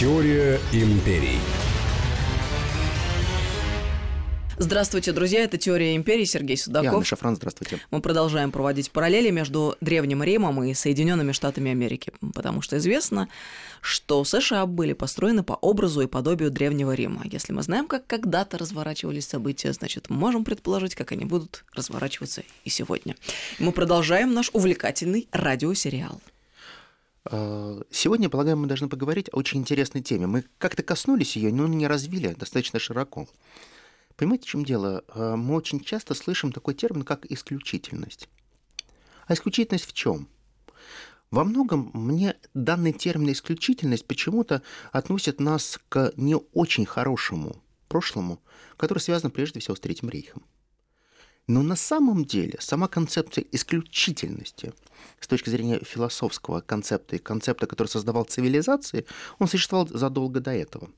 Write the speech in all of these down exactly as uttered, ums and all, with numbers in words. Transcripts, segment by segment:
Теория империй. Здравствуйте, друзья, это «Теория империи», Сергей Судаков. Я Анна Шафран, здравствуйте. Мы продолжаем проводить параллели между Древним Римом и Соединенными Штатами Америки, потому что известно, что США были построены по образу и подобию Древнего Рима. Если мы знаем, как когда-то разворачивались события, значит, мы можем предположить, как они будут разворачиваться и сегодня. Мы продолжаем наш увлекательный радиосериал. Сегодня, полагаю, мы должны поговорить о очень интересной теме. Мы как-то коснулись ее, но не развили достаточно широко. Понимаете, в чем дело? Мы очень часто слышим такой термин, как исключительность. А исключительность в чем? Во многом мне данный термин исключительность почему-то относит нас к не очень хорошему прошлому, которое связано прежде всего с Третьим рейхом. Но на самом деле сама концепция исключительности с точки зрения философского концепта и концепта, который создавал цивилизации, он существовал задолго до этого.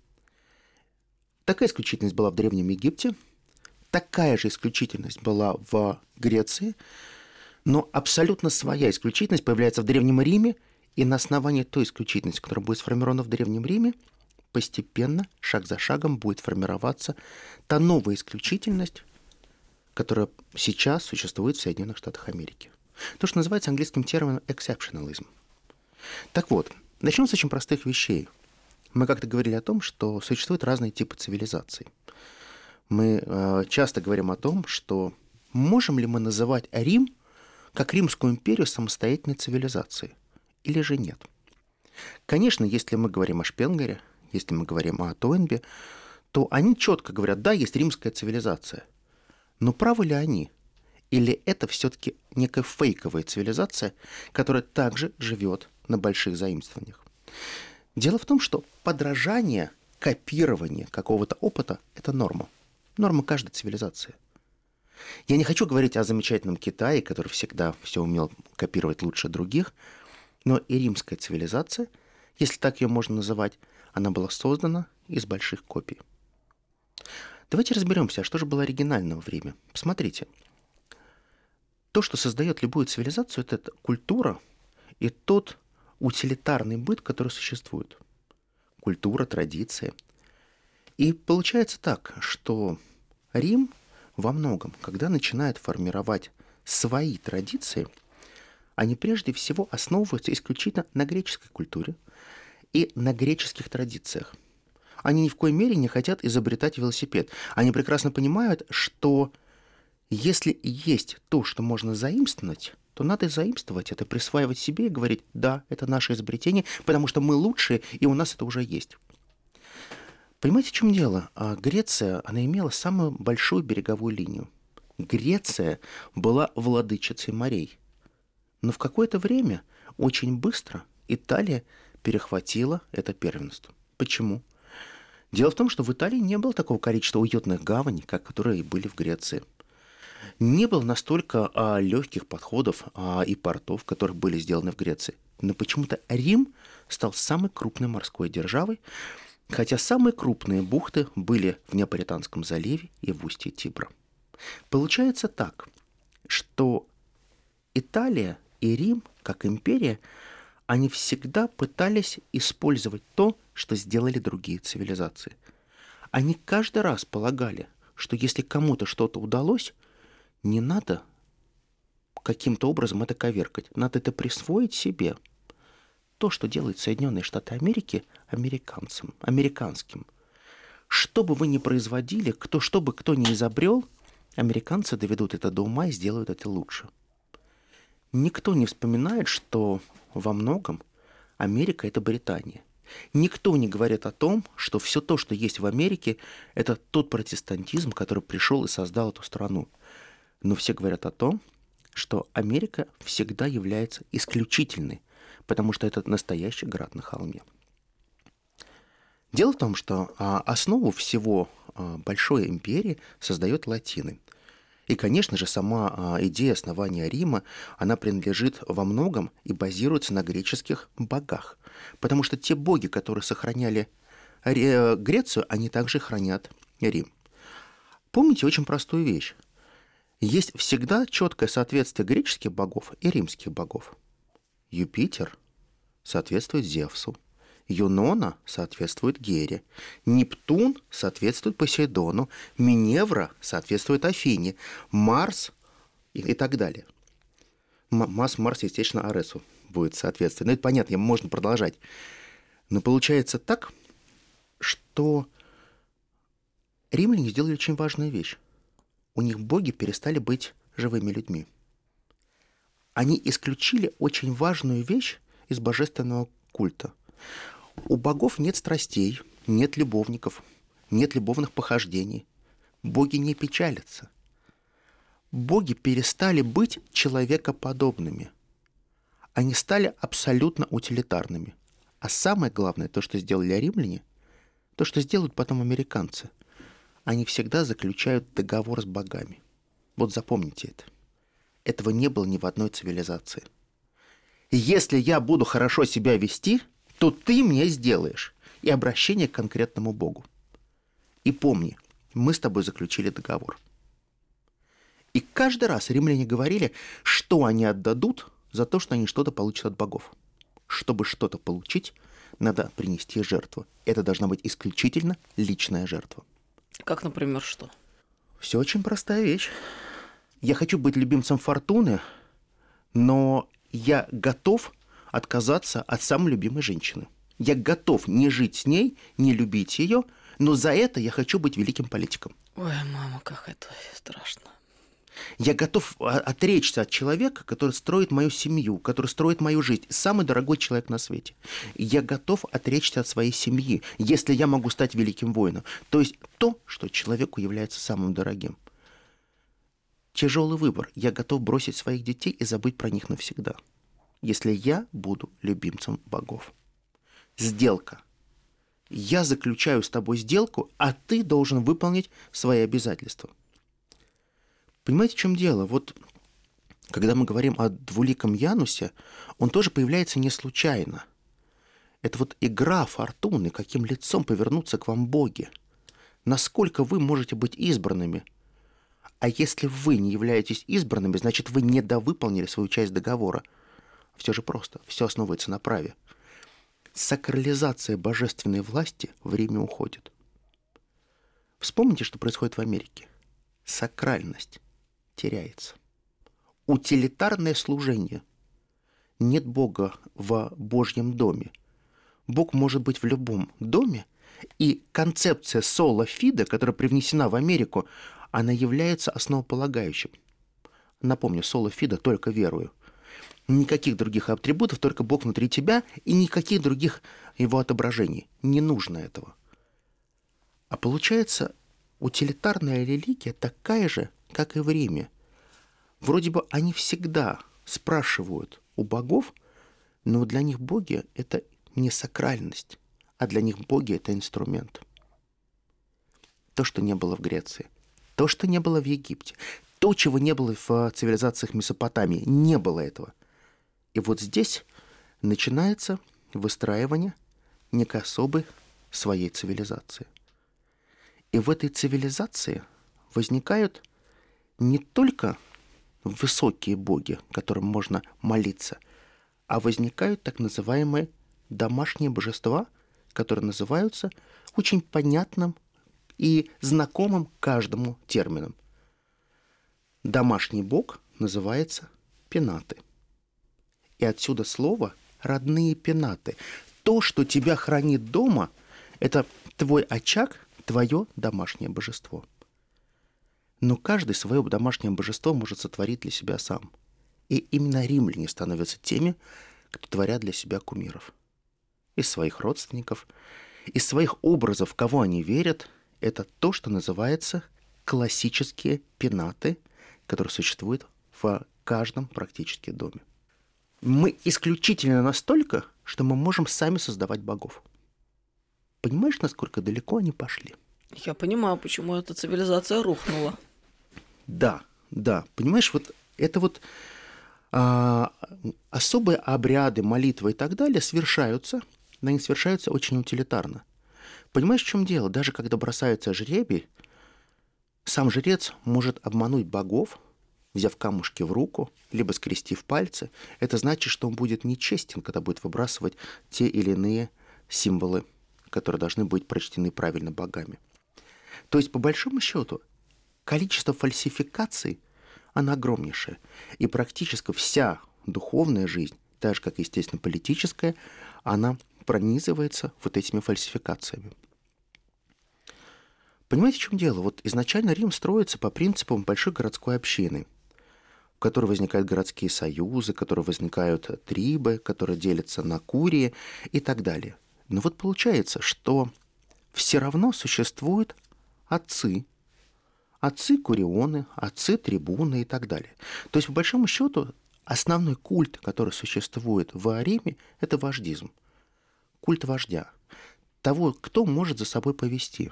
Такая исключительность была в Древнем Египте, такая же исключительность была в Греции, но абсолютно своя исключительность появляется в Древнем Риме, и на основании той исключительности, которая будет сформирована в Древнем Риме, постепенно, шаг за шагом будет формироваться та новая исключительность, которая сейчас существует в Соединенных Штатах Америки. То, что называется английским термином exceptionalism. Так вот, начнем с очень простых вещей. Мы как-то говорили о том, что существуют разные типы цивилизаций. Мы э, часто говорим о том, что можем ли мы называть Рим как Римскую империю самостоятельной цивилизацией, или же нет. Конечно, если мы говорим о Шпенгере, если мы говорим о Тойнбе, то они четко говорят, да, есть римская цивилизация. Но правы ли они? Или это все-таки некая фейковая цивилизация, которая также живет на больших заимствованиях? Дело в том, что подражание, копирование какого-то опыта – это норма. Норма каждой цивилизации. Я не хочу говорить о замечательном Китае, который всегда все умел копировать лучше других, но и римская цивилизация, если так ее можно называть, она была создана из больших копий. Давайте разберемся, а что же было оригинального в Риме. Посмотрите. То, что создает любую цивилизацию, это культура и тот утилитарный быт, который существует. Культура, традиции. И получается так, что Рим во многом, когда начинает формировать свои традиции, они прежде всего основываются исключительно на греческой культуре и на греческих традициях. Они ни в коей мере не хотят изобретать велосипед. Они прекрасно понимают, что если есть то, что можно заимствовать, то надо заимствовать это, присваивать себе и говорить, да, это наше изобретение, потому что мы лучшие, и у нас это уже есть. Понимаете, в чем дело? Греция, она имела самую большую береговую линию. Греция была владычицей морей. Но в какое-то время, очень быстро, Италия перехватила это первенство. Почему? Дело в том, что в Италии не было такого количества уютных гаваней, как которые были в Греции. Не было настолько а, легких подходов а, и портов, которые были сделаны в Греции. Но почему-то Рим стал самой крупной морской державой, хотя самые крупные бухты были в Неаполитанском заливе и в устье Тибра. Получается так, что Италия и Рим, как империя, они всегда пытались использовать то, что сделали другие цивилизации. Они каждый раз полагали, что если кому-то что-то удалось, не надо каким-то образом это коверкать. Надо это присвоить себе. То, что делает Соединенные Штаты Америки американцам, американским. Что бы вы ни производили, кто, что бы кто ни изобрел, американцы доведут это до ума и сделают это лучше. Никто не вспоминает, что во многом Америка – это Британия. Никто не говорит о том, что все то, что есть в Америке, это тот протестантизм, который пришел и создал эту страну. Но все говорят о том, что Америка всегда является исключительной, потому что это настоящий град на холме. Дело в том, что основу всего большой империи создает латины. И, конечно же, сама идея основания Рима, она принадлежит во многом и базируется на греческих богах. Потому что те боги, которые сохраняли Грецию, они также хранят Рим. Помните очень простую вещь. Есть всегда четкое соответствие греческих богов и римских богов. Юпитер соответствует Зевсу, Юнона соответствует Гере, Нептун соответствует Посейдону, Миневра соответствует Афине, Марс и, и так далее. Марс, Марс, естественно, Аресу будет соответствовать. Ну, это понятно, можно продолжать. Но получается так, что римляне сделали очень важную вещь. У них боги перестали быть живыми людьми. Они исключили очень важную вещь из божественного культа. У богов нет страстей, нет любовников, нет любовных похождений. Боги не печалятся. Боги перестали быть человекоподобными. Они стали абсолютно утилитарными. А самое главное, то, что сделали римляне, то, что сделают потом американцы, они всегда заключают договор с богами. Вот запомните это. Этого не было ни в одной цивилизации. Если я буду хорошо себя вести, то ты мне сделаешь. И обращение к конкретному богу. И помни, мы с тобой заключили договор. И каждый раз римляне говорили, что они отдадут за то, что они что-то получат от богов. Чтобы что-то получить, надо принести жертву. Это должна быть исключительно личная жертва. Как, например, что? Все очень простая вещь. Я хочу быть любимцем фортуны, но я готов отказаться от самой любимой женщины. Я готов не жить с ней, не любить ее, но за это я хочу быть великим политиком. Ой, мама, как это страшно. Я готов отречься от человека, который строит мою семью, который строит мою жизнь. Самый дорогой человек на свете. Я готов отречься от своей семьи, если я могу стать великим воином. То есть то, что человеку является самым дорогим. Тяжелый выбор. Я готов бросить своих детей и забыть про них навсегда, если я буду любимцем богов. Сделка. Я заключаю с тобой сделку, а ты должен выполнить свои обязательства. Понимаете, в чем дело? Вот когда мы говорим о двуликом Янусе, он тоже появляется не случайно. Это вот игра фортуны, каким лицом повернутся к вам боги. Насколько вы можете быть избранными. А если вы не являетесь избранными, значит, вы недовыполнили свою часть договора. Все же просто. Все основывается на праве. Сакрализация божественной власти в Риме уходит. Вспомните, что происходит в Америке. Сакральность теряется. Утилитарное служение. Нет Бога в Божьем доме. Бог может быть в любом доме, и концепция соло фиде, которая привнесена в Америку, она является основополагающим. Напомню, соло фиде только верую. Никаких других атрибутов, только Бог внутри тебя и никаких других его отображений. Не нужно этого. А получается, утилитарная религия такая же, как и в Риме. Вроде бы они всегда спрашивают у богов, но для них боги – это не сакральность, а для них боги – это инструмент. То, что не было в Греции, то, что не было в Египте, то, чего не было в цивилизациях Месопотамии, не было этого. И вот здесь начинается выстраивание некой особой своей цивилизации. И в этой цивилизации возникают не только высокие боги, которым можно молиться, а возникают так называемые домашние божества, которые называются очень понятным и знакомым каждому термином. Домашний бог называется пенаты. И отсюда слово «родные пенаты». То, что тебя хранит дома, это твой очаг, твое домашнее божество. Но каждый свое домашнее божество может сотворить для себя сам. И именно римляне становятся теми, кто творят для себя кумиров. Из своих родственников, из своих образов, кого они верят, это то, что называется классические пенаты, которые существуют в каждом практически доме. Мы исключительно настолько, что мы можем сами создавать богов. Понимаешь, насколько далеко они пошли? Я понимаю, почему эта цивилизация рухнула. Да, да. Понимаешь, вот это вот а, особые обряды, молитвы и так далее совершаются, но они совершаются очень утилитарно. Понимаешь, в чем дело? Даже когда бросается жребий, сам жрец может обмануть богов, взяв камушки в руку, либо скрестив пальцы. Это значит, что он будет нечестен, когда будет выбрасывать те или иные символы, которые должны быть прочтены правильно богами. То есть, по большому счету, количество фальсификаций, оно огромнейшее. И практически вся духовная жизнь, так же, как, естественно, политическая, она пронизывается вот этими фальсификациями. Понимаете, в чем дело? Вот изначально Рим строится по принципам большой городской общины, в которой возникают городские союзы, в которой возникают трибы, которые делятся на курии и так далее. Но вот получается, что все равно существуют отцы, отцы-курионы, отцы-трибуны и так далее. То есть, по большому счету, основной культ, который существует в Риме, это вождизм. Культ вождя. Того, кто может за собой повести.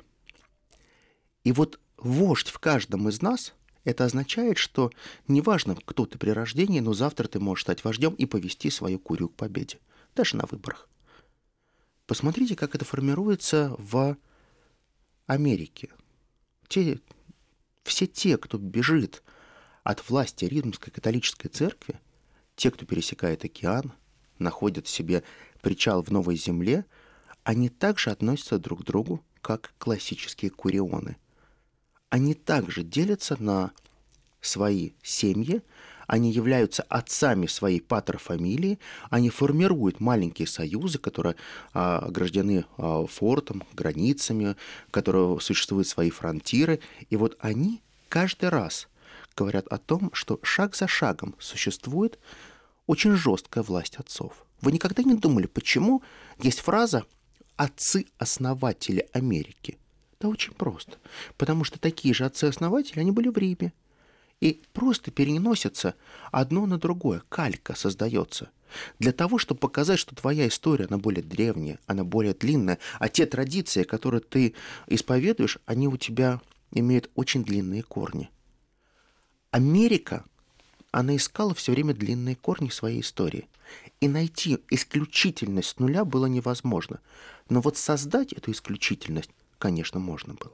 И вот вождь в каждом из нас, это означает, что неважно, кто ты при рождении, но завтра ты можешь стать вождем и повести свою курию к победе. Даже на выборах. Посмотрите, как это формируется в Америке. Те, все те, кто бежит от власти Римской католической церкви, те, кто пересекает океан, находят себе причал в Новой Земле, они также относятся друг к другу, как классические курионы. Они также делятся на свои семьи, они являются отцами своей патрофамилии, они формируют маленькие союзы, которые а, ограждены а, фортом, границами, в которых существуют свои фронтиры. И вот они каждый раз говорят о том, что шаг за шагом существует очень жесткая власть отцов. Вы никогда не думали, почему есть фраза «отцы-основатели Америки»? Да очень просто. Потому что такие же отцы-основатели, они были в Риме. И просто переносится одно на другое, калька создается. Для того, чтобы показать, что твоя история, она более древняя, она более длинная, а те традиции, которые ты исповедуешь, они у тебя имеют очень длинные корни. Америка, она искала все время длинные корни своей истории. И найти исключительность с нуля было невозможно. Но вот создать эту исключительность, конечно, можно было.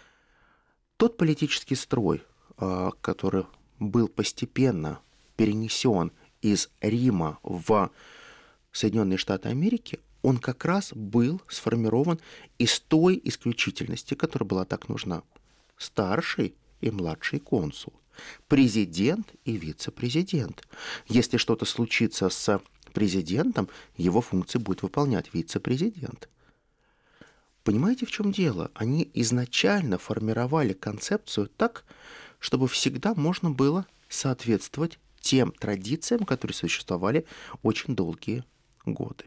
Тот политический строй, который был постепенно перенесен из Рима в Соединенные Штаты Америки, он как раз был сформирован из той исключительности, которая была так нужна. Старший и младший консул, президент и вице-президент. Если что-то случится с президентом, его функции будет выполнять вице-президент. Понимаете, в чем дело? Они изначально формировали концепцию так, чтобы всегда можно было соответствовать тем традициям, которые существовали очень долгие годы.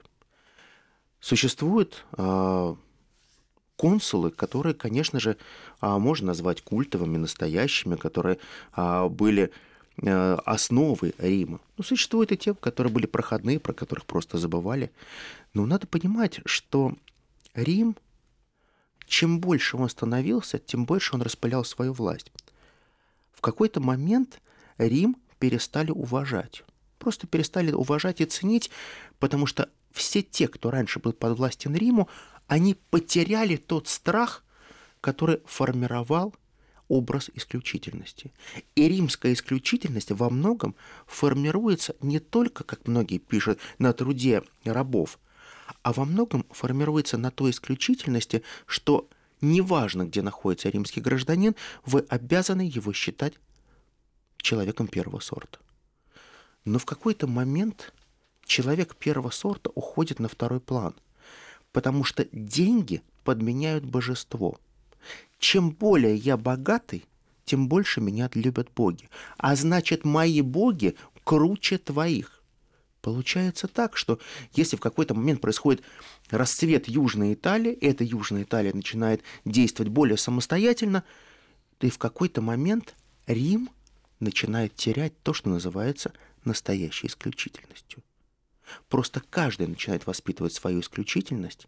Существуют э, консулы, которые, конечно же, э, можно назвать культовыми, настоящими, которые э, были э, основой Рима. Но существуют и те, которые были проходные, про которых просто забывали. Но надо понимать, что Рим, чем больше он становился, тем больше он распылял свою власть. В какой-то момент Рим перестали уважать. Просто перестали уважать и ценить, потому что все те, кто раньше был подвластен Риму, они потеряли тот страх, который формировал образ исключительности. И римская исключительность во многом формируется не только, как многие пишут, на труде рабов, а во многом формируется на той исключительности, что неважно, где находится римский гражданин, вы обязаны его считать человеком первого сорта. Но в какой-то момент человек первого сорта уходит на второй план, потому что деньги подменяют божество. Чем более я богатый, тем больше меня любят боги. А значит, мои боги круче твоих. Получается так, что если в какой-то момент происходит расцвет Южной Италии, эта Южная Италия начинает действовать более самостоятельно, то и в какой-то момент Рим начинает терять то, что называется настоящей исключительностью. Просто каждый начинает воспитывать свою исключительность.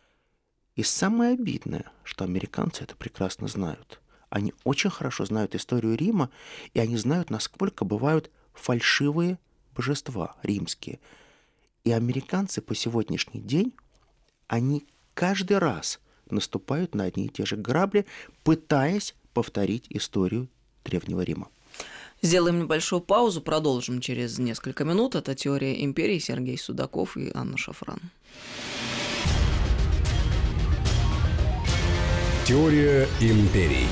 И самое обидное, что американцы это прекрасно знают. Они очень хорошо знают историю Рима, и они знают, насколько бывают фальшивые божества римские. И американцы по сегодняшний день, они каждый раз наступают на одни и те же грабли, пытаясь повторить историю Древнего Рима. Сделаем небольшую паузу, продолжим через несколько минут. Это «Теория империи», Сергей Судаков и Анна Шафран. Теория империй.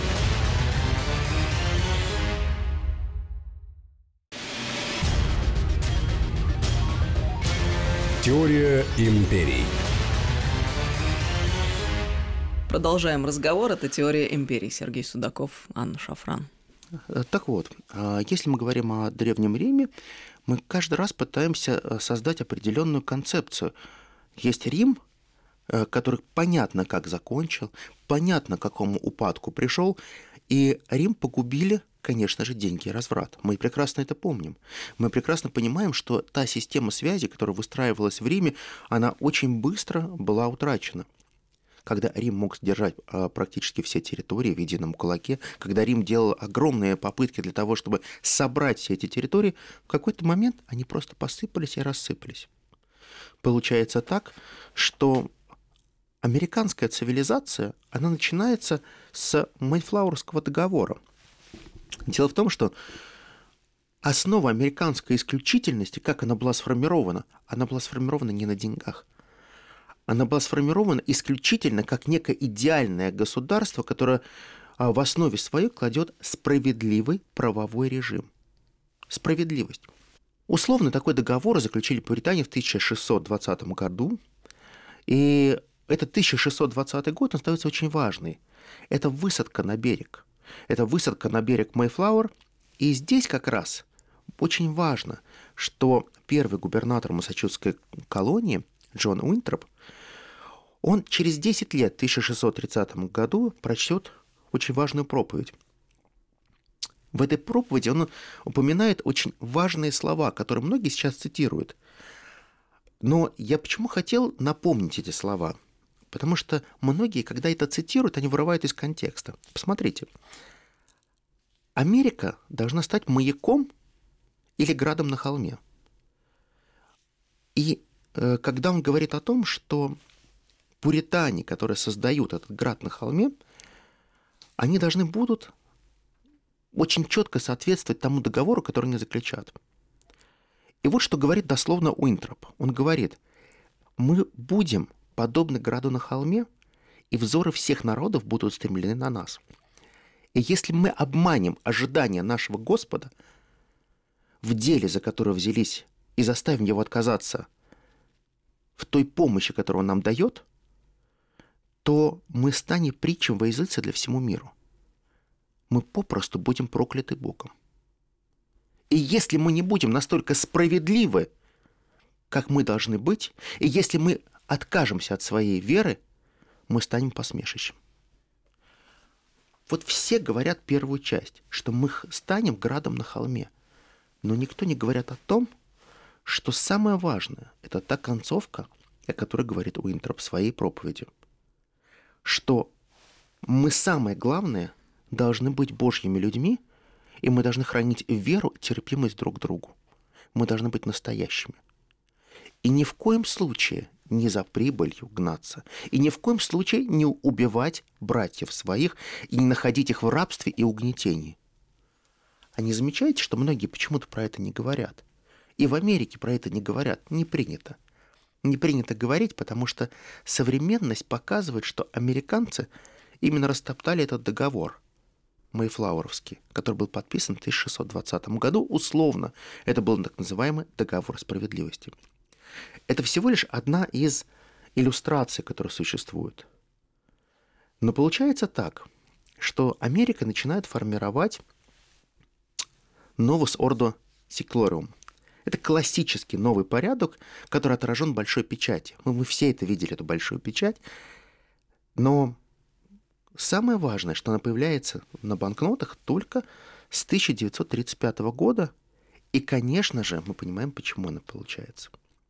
Теория империй. Продолжаем разговор. Это «Теория империй». Сергей Судаков, Анна Шафран. Так вот, если мы говорим о Древнем Риме, мы каждый раз пытаемся создать определенную концепцию. Есть Рим, который понятно как закончил, понятно к какому упадку пришел, и Рим погубили, конечно же, деньги и разврат. Мы прекрасно это помним. Мы прекрасно понимаем, что та система связи, которая выстраивалась в Риме, она очень быстро была утрачена. Когда Рим мог сдержать а, практически все территории в едином кулаке, когда Рим делал огромные попытки для того, чтобы собрать все эти территории, в какой-то момент они просто посыпались и рассыпались. Получается так, что американская цивилизация, она начинается с Мэйфлауэрского договора. Дело в том, что основа американской исключительности, как она была сформирована, она была сформирована не на деньгах. Она была сформирована исключительно как некое идеальное государство, которое в основе своей кладет справедливый правовой режим. Справедливость. Условно такой договор заключили пуритане в тысяча шестьсот двадцатом году, и этот тысяча шестьсот двадцатый год он становится очень важный. Это высадка на берег. Это высадка на берег Мэйфлауэр, и здесь как раз очень важно, что первый губернатор Массачусетской колонии Джон Уинтроп, он через десять лет, в тысяча шестьсот тридцатом году, прочтет очень важную проповедь. В этой проповеди он упоминает очень важные слова, которые многие сейчас цитируют. Но я почему хотел напомнить эти слова? Потому что многие, когда это цитируют, они вырывают из контекста. Посмотрите. Америка должна стать маяком или градом на холме. И когда он говорит о том, что пуритане, которые создают этот град на холме, они должны будут очень четко соответствовать тому договору, который они заключат. И вот что говорит дословно Уинтроп. Он говорит: мы будем подобны граду на холме, и взоры всех народов будут устремлены на нас. И если мы обманем ожидания нашего Господа в деле, за которое взялись, и заставим его отказаться в той помощи, которую он нам дает, то мы станем притчей во языце для всему миру. Мы попросту будем прокляты Богом. И если мы не будем настолько справедливы, как мы должны быть, и если мы откажемся от своей веры, мы станем посмешищем. Вот все говорят первую часть, что мы станем градом на холме, но никто не говорит о том, что самое важное – это та концовка, о которой говорит Уинтроп в своей проповеди, что мы, самое главное, должны быть Божьими людьми, и мы должны хранить веру и терпимость друг к другу. Мы должны быть настоящими. И ни в коем случае не за прибылью гнаться, и ни в коем случае не убивать братьев своих, и не находить их в рабстве и угнетении. А не замечаете, что многие почему-то про это не говорят? И в Америке про это не говорят, не принято. Не принято говорить, потому что современность показывает, что американцы именно растоптали этот договор Мэйфлауэровский, который был подписан в тысяча шестьсот двадцатом году, условно. Это был так называемый договор справедливости. Это всего лишь одна из иллюстраций, которые существуют. Но получается так, что Америка начинает формировать новус ордо секлориум. Это классический новый порядок, который отражен в большой печати. Мы, мы все это видели, эту большую печать. Но самое важное, что она появляется на банкнотах только с тысяча девятьсот тридцать пятого года. И, конечно же, мы понимаем, почему она получается.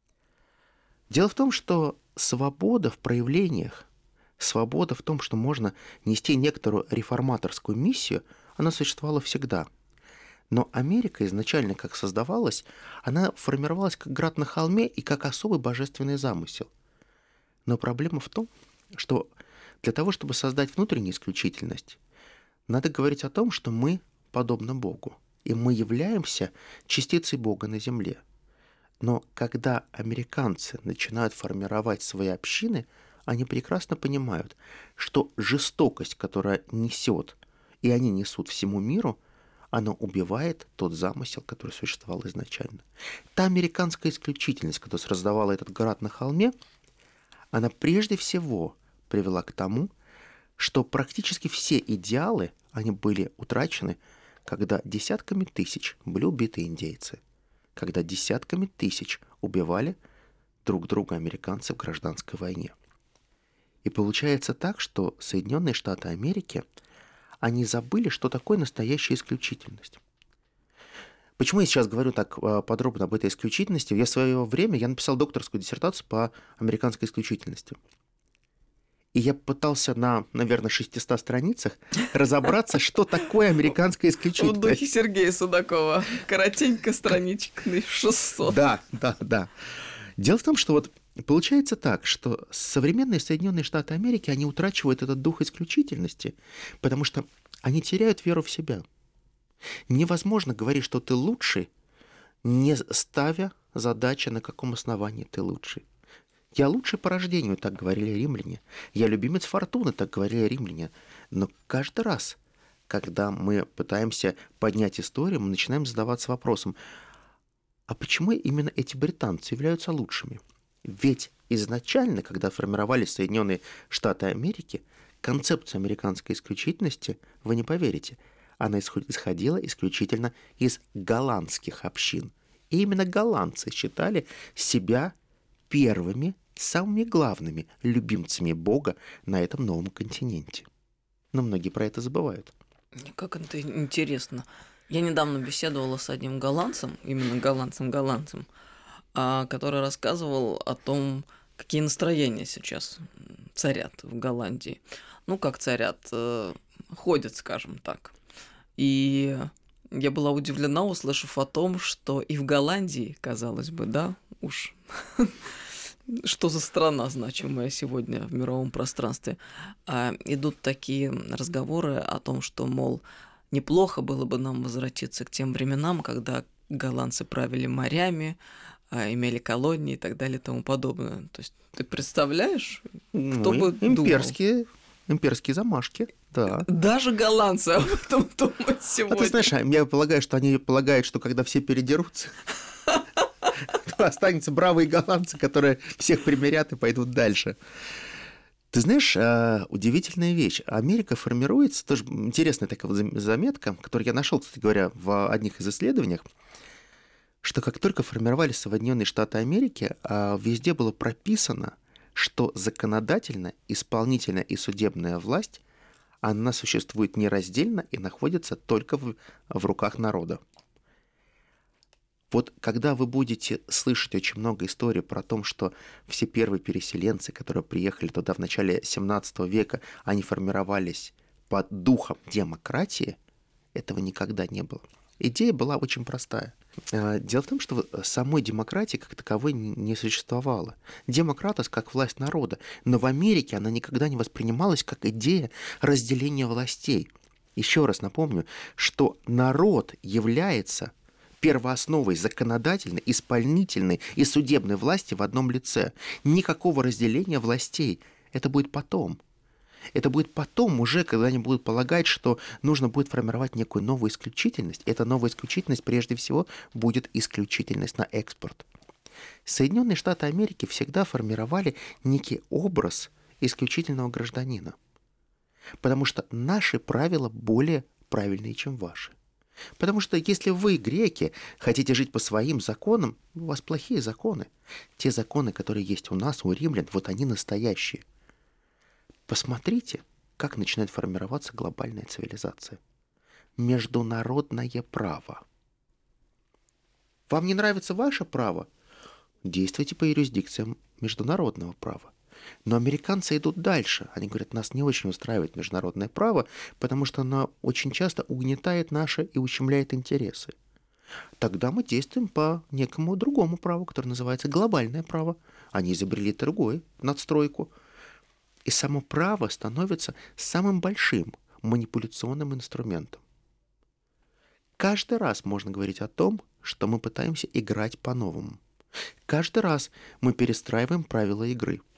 Дело в том, что свобода в проявлениях, свобода в том, что можно нести некоторую реформаторскую миссию, она существовала всегда. Но Америка изначально, как создавалась, она формировалась как град на холме и как особый божественный замысел. Но проблема в том, что для того, чтобы создать внутреннюю исключительность, надо говорить о том, что мы подобны Богу, и мы являемся частицей Бога на земле. Но когда американцы начинают формировать свои общины, они прекрасно понимают, что жестокость, которая несет, и они несут всему миру, она убивает тот замысел, который существовал изначально. Та американская исключительность, которая создавала этот град на холме, она прежде всего привела к тому, что практически все идеалы, они были утрачены, когда десятками тысяч были убиты индейцы, когда десятками тысяч убивали друг друга американцы в гражданской войне. И получается так, что Соединенные Штаты Америки, они забыли, что такое настоящая исключительность. Почему я сейчас говорю так подробно об этой исключительности? Я в свое время я написал докторскую диссертацию по американской исключительности. И я пытался на, наверное, шестистах страницах разобраться, что такое американская исключительность. В духе Сергея Судакова. Коротенько, страничек на шестьсот. Да, да, да. Дело в том, что вот получается так, что современные Соединенные Штаты Америки, они утрачивают этот дух исключительности, потому что они теряют веру в себя. Невозможно говорить, что ты лучший, не ставя задачи, на каком основании ты лучший. Я лучший по рождению, так говорили римляне. Я любимец фортуны, так говорили римляне. Но каждый раз, когда мы пытаемся поднять историю, мы начинаем задаваться вопросом, а почему именно эти британцы являются лучшими? Ведь изначально, когда формировались Соединенные Штаты Америки, концепция американской исключительности, вы не поверите, она исходила исключительно из голландских общин. И именно голландцы считали себя первыми, самыми главными любимцами Бога на этом новом континенте. Но многие про это забывают. Как это интересно. Я недавно беседовала с одним голландцем, именно голландцем-голландцем, который рассказывал о том, какие настроения сейчас царят в Голландии. Ну, как царят, ходят, скажем так. И я была удивлена, услышав о том, что и в Голландии, казалось бы, да, уж... Что за страна значимая сегодня в мировом пространстве? А, идут такие разговоры о том, что, мол, неплохо было бы нам возвратиться к тем временам, когда голландцы правили морями, а, имели колонии и так далее и тому подобное. То есть ты представляешь, кто ну, бы имперские, думал? Имперские замашки, да. Даже голландцы об этом думают сегодня. А ты знаешь, я полагаю, что они полагают, что когда все передерутся... останутся бравые голландцы, которые всех примирят и пойдут дальше. Ты знаешь, удивительная вещь. Америка формируется, тоже интересная такая заметка, которую я нашел, кстати говоря, в одних из исследованиях, что как только формировались Соединенные Штаты Америки, везде было прописано, что законодательная, исполнительная и судебная власть, она существует нераздельно и находится только в, в руках народа. Вот когда вы будете слышать очень много историй про то, что все первые переселенцы, которые приехали туда в начале семнадцатого века, они формировались под духом демократии, этого никогда не было. Идея была очень простая. Дело в том, что самой демократии как таковой не существовало. Демократос как власть народа, но в Америке она никогда не воспринималась как идея разделения властей. Еще раз напомню, что народ является первоосновой законодательной, исполнительной и судебной власти в одном лице. Никакого разделения властей. Это будет потом. Это будет потом уже, когда они будут полагать, что нужно будет формировать некую новую исключительность. Эта новая исключительность прежде всего будет исключительность на экспорт. Соединенные Штаты Америки всегда формировали некий образ исключительного гражданина. Потому что наши правила более правильные, чем ваши. Потому что если вы, греки, хотите жить по своим законам, у вас плохие законы. Те законы, которые есть у нас, у римлян, вот они настоящие. Посмотрите, как начинает формироваться глобальная цивилизация. Международное право. Вам не нравится ваше право? Действуйте по юрисдикциям международного права. Но американцы идут дальше. Они говорят, нас не очень устраивает международное право, потому что оно очень часто угнетает наши и ущемляет интересы. Тогда мы действуем по некому другому праву, которое называется глобальное право. Они изобрели другую надстройку. И само право становится самым большим манипуляционным инструментом. Каждый раз можно говорить о том, что мы пытаемся играть по-новому. Каждый раз мы перестраиваем правила игры.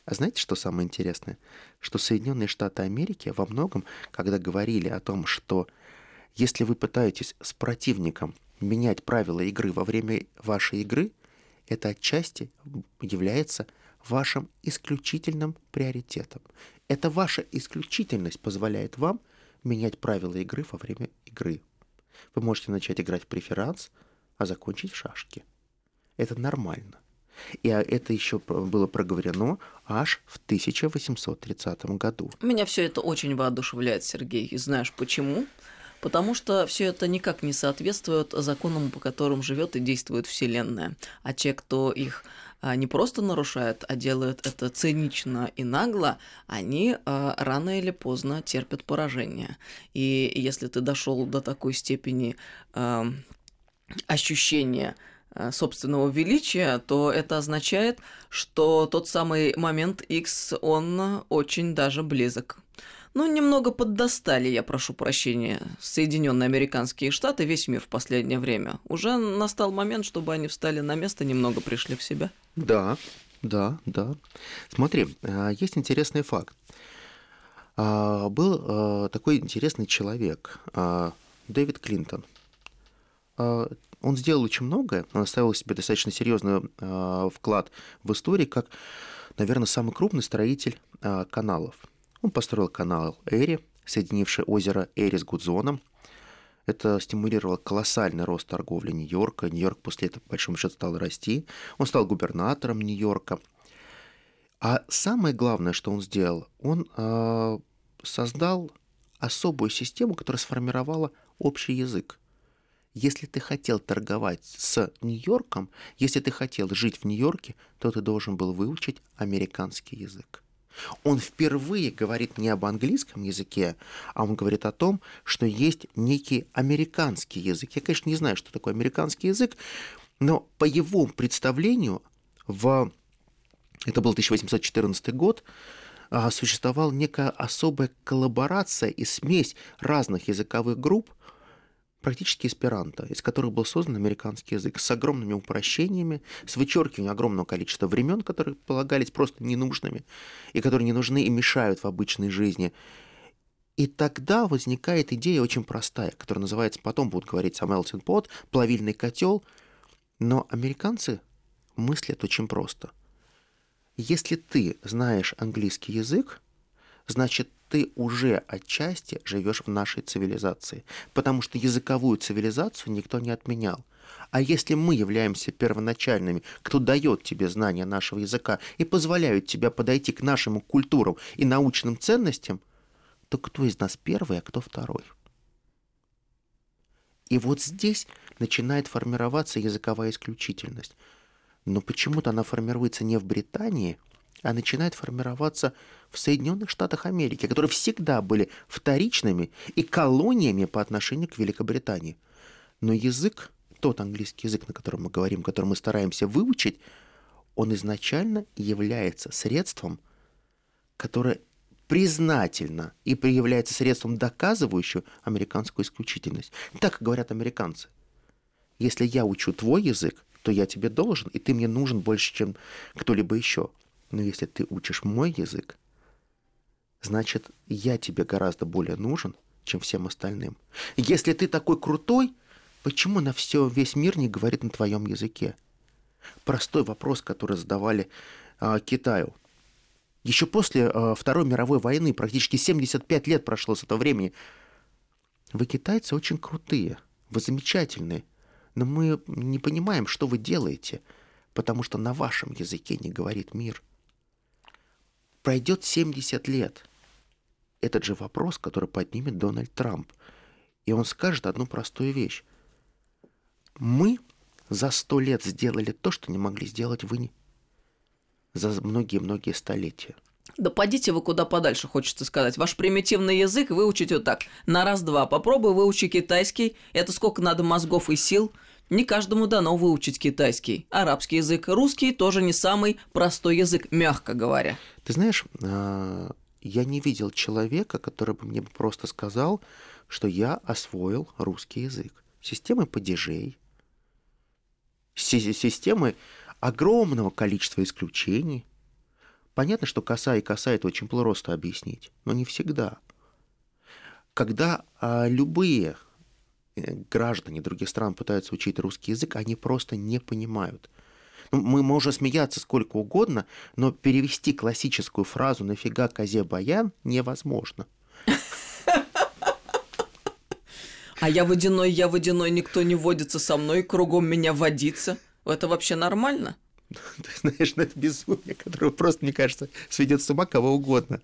А знаете, что самое интересное? Что Соединенные Штаты Америки во многом, когда говорили о том, что если вы пытаетесь с противником менять правила игры во время вашей игры, это отчасти является вашим исключительным приоритетом. Это ваша исключительность позволяет вам менять правила игры во время игры. Вы можете начать играть в преферанс, а закончить в шашки. Это нормально. И это еще было проговорено аж в тысяча восемьсот тридцатом году. Меня все это очень воодушевляет, Сергей. И знаешь почему? Потому что все это никак не соответствует законам, по которым живет и действует Вселенная. А те, кто их не просто нарушает, а делают это цинично и нагло, они рано или поздно терпят поражение. И если ты дошел до такой степени ощущения собственного величия, то это означает, что тот самый момент X, он очень даже близок. Ну, немного поддостали, я прошу прощения, Соединенные Американские Штаты, весь мир в последнее время. Уже настал момент, чтобы они встали на место, немного пришли в себя. Да, да, да. Смотри, есть интересный факт. Был такой интересный человек, Дэвид Клинтон. Он сделал очень многое, он оставил себе достаточно серьезный вклад в историю, как, наверное, самый крупный строитель каналов. Он построил канал Эри, соединивший озеро Эри с Гудзоном. Это стимулировало колоссальный рост торговли Нью-Йорка. Нью-Йорк после этого, по большому счету, стал расти. Он стал губернатором Нью-Йорка. А самое главное, что он сделал, он э, создал особую систему, которая сформировала общий язык. Если ты хотел торговать с Нью-Йорком, если ты хотел жить в Нью-Йорке, то ты должен был выучить американский язык. Он впервые говорит не об английском языке, а он говорит о том, что есть некий американский язык. Я, конечно, не знаю, что такое американский язык, но по его представлению, в... это был тысяча восемьсот четырнадцатый год, существовала некая особая коллаборация и смесь разных языковых групп, практически эсперанто, из которых был создан американский язык, с огромными упрощениями, с вычеркиванием огромного количества времен, которые полагались просто ненужными, и которые не нужны и мешают в обычной жизни. И тогда возникает идея очень простая, которая называется, потом будут говорить сам melting pot, плавильный котел, но американцы мыслят очень просто. Если ты знаешь английский язык, значит, ты уже отчасти живешь в нашей цивилизации, потому что языковую цивилизацию никто не отменял. А если мы являемся первоначальными, кто дает тебе знания нашего языка и позволяют тебе подойти к нашим культурам и научным ценностям, то кто из нас первый, а кто второй? И вот здесь начинает формироваться языковая исключительность. Но почему-то она формируется не в Британии, а начинает формироваться в Соединенных Штатах Америки, которые всегда были вторичными и колониями по отношению к Великобритании. Но язык, тот английский язык, на котором мы говорим, который мы стараемся выучить, он изначально является средством, которое признательно и является средством, доказывающим американскую исключительность. Так говорят американцы. Если я учу твой язык, то я тебе должен, и ты мне нужен больше, чем кто-либо еще. Но если ты учишь мой язык, значит, я тебе гораздо более нужен, чем всем остальным. Если ты такой крутой, почему на все, весь мир не говорит на твоем языке? Простой вопрос, который задавали а, Китаю. Еще после а, Второй мировой войны, практически семьдесят пять лет прошло с этого времени. Вы, китайцы, очень крутые, вы замечательные, но мы не понимаем, что вы делаете, потому что на вашем языке не говорит мир. Пройдет семьдесят лет. Этот же вопрос, который поднимет Дональд Трамп. И он скажет одну простую вещь. Мы за сто лет сделали то, что не могли сделать вы за многие-многие столетия. Да подите вы куда подальше, хочется сказать. Ваш примитивный язык выучить вот так, на раз-два. Попробуй выучи китайский. Это сколько надо мозгов и сил. Не каждому дано выучить китайский. Арабский язык, русский тоже не самый простой язык, мягко говоря. Ты знаешь, я не видел человека, который бы мне просто сказал, что я освоил русский язык. Системы падежей, системы огромного количества исключений, Понятно, что коса и коса — это очень просто объяснить, но не всегда. Когда а, любые граждане других стран пытаются учить русский язык, они просто не понимают. Ну, мы можем смеяться сколько угодно, но перевести классическую фразу «нафига козе баян» невозможно. А я водяной, я водяной, никто не водится со мной, кругом меня водится. Это вообще нормально? Ты знаешь, ну это безумие, которое просто, мне кажется, сведет с ума кого угодно.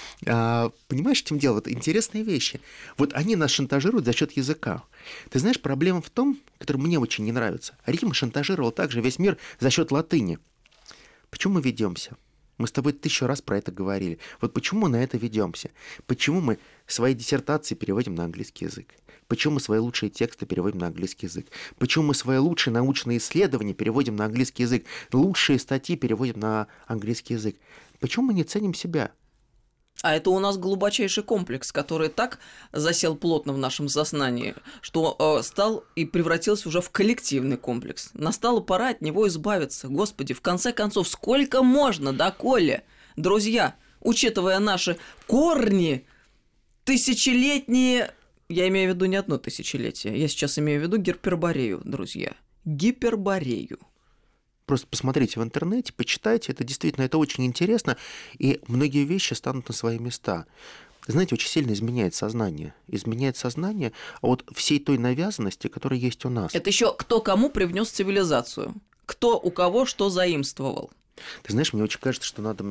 А, понимаешь, в чем дело? Вот интересные вещи. Вот они нас шантажируют за счет языка. Ты знаешь, проблема в том, которая мне очень не нравится. Рим шантажировал также весь мир за счет латыни. Почему мы ведемся? Мы с тобой тысячу раз про это говорили. Вот почему мы на это ведемся? Почему мы свои диссертации переводим на английский язык? Почему мы свои лучшие тексты переводим на английский язык? Почему мы свои лучшие научные исследования переводим на английский язык? Лучшие статьи переводим на английский язык? Почему мы не ценим себя? А это у нас глубочайший комплекс, который так засел плотно в нашем сознании, что э, стал и превратился уже в коллективный комплекс. Настала пора от него избавиться. Господи, в конце концов, сколько можно, доколе? Друзья, учитывая наши корни, тысячелетние... Я имею в виду не одно тысячелетие. Я сейчас имею в виду гиперборею, друзья. Гиперборею. Просто посмотрите в интернете, почитайте, это действительно, это очень интересно, и многие вещи станут на свои места. Знаете, очень сильно изменяет сознание. Изменяет сознание от всей той навязанности, которая есть у нас. Это еще кто кому привнес цивилизацию, кто у кого что заимствовал. Ты знаешь, мне очень кажется, что надо,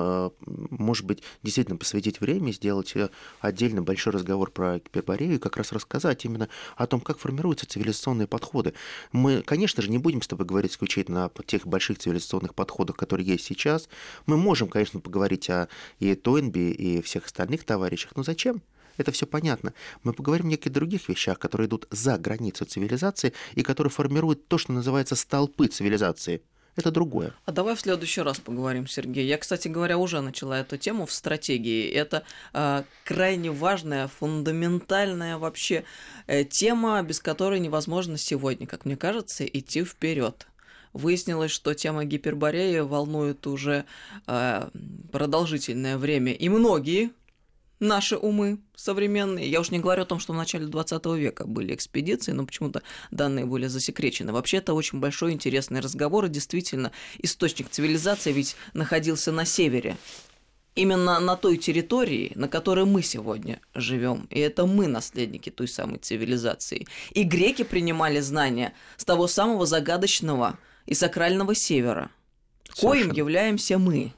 может быть, действительно посвятить время, сделать отдельно большой разговор про гиперборею и как раз рассказать именно о том, как формируются цивилизационные подходы. Мы, конечно же, не будем с тобой говорить исключительно о тех больших цивилизационных подходах, которые есть сейчас. Мы можем, конечно, поговорить о и Тойнби, и всех остальных товарищах, но зачем? Это все понятно. Мы поговорим о неких других вещах, которые идут за границу цивилизации и которые формируют то, что называется столпы цивилизации. Это другое. А давай в следующий раз поговорим, Сергей. Я, кстати говоря, уже начала эту тему в стратегии. Это э, крайне важная, фундаментальная вообще э, тема, без которой невозможно сегодня, как мне кажется, идти вперед. Выяснилось, что тема гипербореи волнует уже э, продолжительное время, и многие наши умы современные. Я уж не говорю о том, что в начале двадцатого века были экспедиции, но почему-то данные были засекречены. Вообще, это очень большой интересный разговор, и действительно, источник цивилизации ведь находился на севере. Именно на той территории, на которой мы сегодня живем. И это мы наследники той самой цивилизации. И греки принимали знания с того самого загадочного и сакрального севера, коим являемся мы.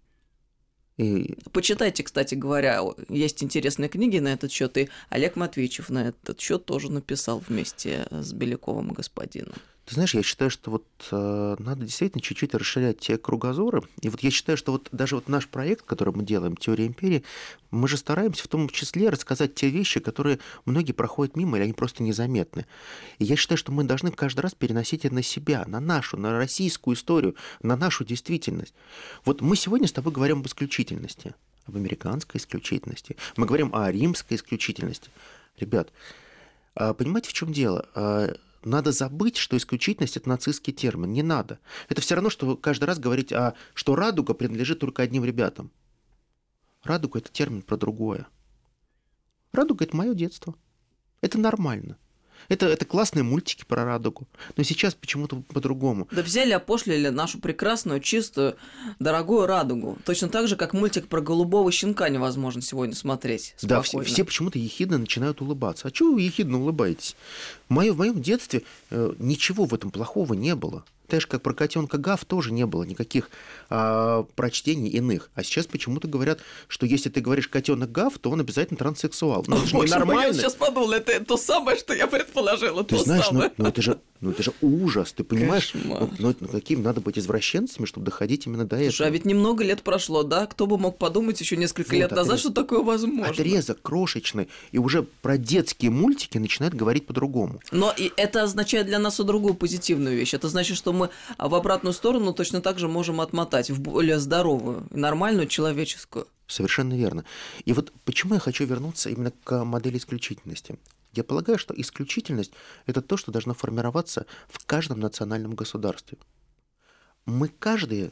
И... Почитайте, кстати говоря, есть интересные книги на этот счет, и Олег Матвеичев на этот счет тоже написал вместе с Беляковым господином. Ты знаешь, я считаю, что вот э, надо действительно чуть-чуть расширять те кругозоры. И вот я считаю, что вот даже вот наш проект, который мы делаем, «Теория империи», мы же стараемся в том числе рассказать те вещи, которые многие проходят мимо, или они просто незаметны. И я считаю, что мы должны каждый раз переносить это на себя, на нашу, на российскую историю, на нашу действительность. Вот мы сегодня с тобой говорим об исключительности, об американской исключительности. Мы говорим о римской исключительности. Ребят, понимаете, в чем дело? Надо забыть, что исключительность – это нацистский термин. Не надо. Это все равно, что каждый раз говорить, а, что радуга принадлежит только одним ребятам. Радуга – это термин про другое. Радуга – это мое детство. Это нормально. Это, это классные мультики про радугу. Но сейчас почему-то по-другому. Да взяли, опошлили нашу прекрасную, чистую, дорогую радугу. Точно так же, как мультик про голубого щенка невозможно сегодня смотреть спокойно. Да, все, все почему-то ехидно начинают улыбаться. А чего вы ехидно улыбаетесь? В моем, в моем детстве э, ничего в этом плохого не было. Так же, как про котенка Гав, тоже не было никаких а, прочтений иных. А сейчас почему-то говорят, что если ты говоришь котенок Гав, то он обязательно транссексуал. Ну, это же ненормально. Я сейчас подумала, это то самое, что я предположила. Ты то знаешь, самое. Ну, ну, это же, ну это же ужас, ты понимаешь? Кошмар. Ну, ну, каким надо быть извращенцами, чтобы доходить именно до этого? Слушай, а ведь немного лет прошло, да? Кто бы мог подумать еще несколько Вот, лет назад, отрезок. что такое возможно? Отрезок крошечный, и уже про детские мультики начинают говорить по-другому. Но и это означает для нас и другую позитивную вещь. Это значит, что мы в обратную сторону точно так же можем отмотать в более здоровую, нормальную, человеческую. Совершенно верно. И вот почему я хочу вернуться именно к модели исключительности. Я полагаю, что исключительность – это то, что должно формироваться в каждом национальном государстве. Мы каждый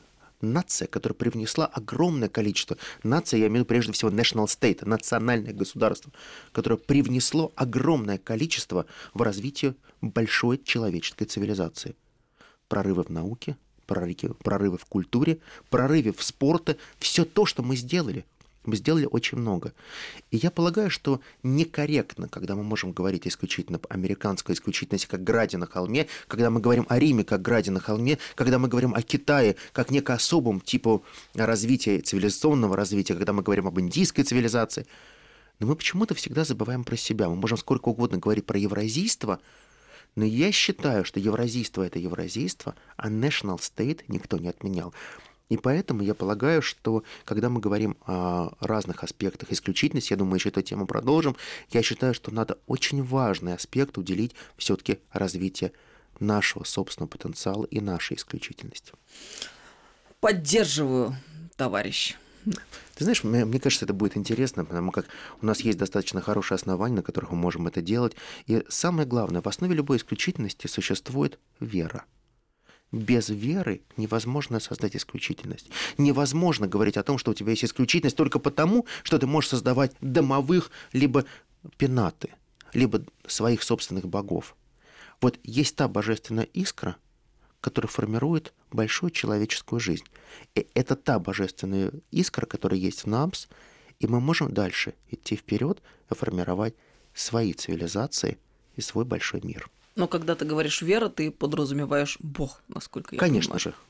нация, которая привнесла огромное количество, нация, я имею в виду прежде всего national state, национальное государство, которое привнесло огромное количество в развитие большой человеческой цивилизации. Прорывы в науке, прорывы, прорывы в культуре, прорывы в спорте, все то, что мы сделали. Мы сделали очень много. И я полагаю, что некорректно, когда мы можем говорить исключительно об американской исключительности, как граде на холме, когда мы говорим о Риме, как граде на холме, когда мы говорим о Китае, как неко особом типу развития, цивилизационного развития, когда мы говорим об индийской цивилизации. Но мы почему-то всегда забываем про себя. Мы можем сколько угодно говорить про евразийство, но я считаю, что евразийство – это евразийство, а national state никто не отменял. И поэтому я полагаю, что когда мы говорим о разных аспектах исключительности, я думаю, еще эту тему продолжим, я считаю, что надо очень важный аспект уделить все-таки развитию нашего собственного потенциала и нашей исключительности. Поддерживаю, товарищ. Ты знаешь, мне, мне кажется, это будет интересно, потому как у нас есть достаточно хорошие основания, на которых мы можем это делать. И самое главное, в основе любой исключительности существует вера. Без веры невозможно создать исключительность. Невозможно говорить о том, что у тебя есть исключительность только потому, что ты можешь создавать домовых, либо пенаты, либо своих собственных богов. Вот есть та божественная искра, которая формирует большую человеческую жизнь. И это та божественная искра, которая есть в нас, и мы можем дальше идти вперед и формировать свои цивилизации и свой большой мир. Но когда ты говоришь «вера», ты подразумеваешь Бог, насколько я Конечно понимаю. же.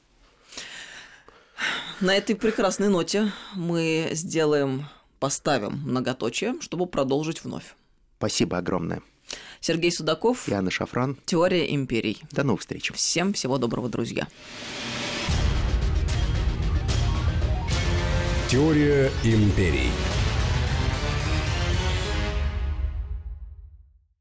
На этой прекрасной ноте мы сделаем, поставим многоточие, чтобы продолжить вновь. Спасибо огромное. Сергей Судаков. И Анна Шафран. Теория империй. До новых встреч. Всем всего доброго, друзья. Теория империй.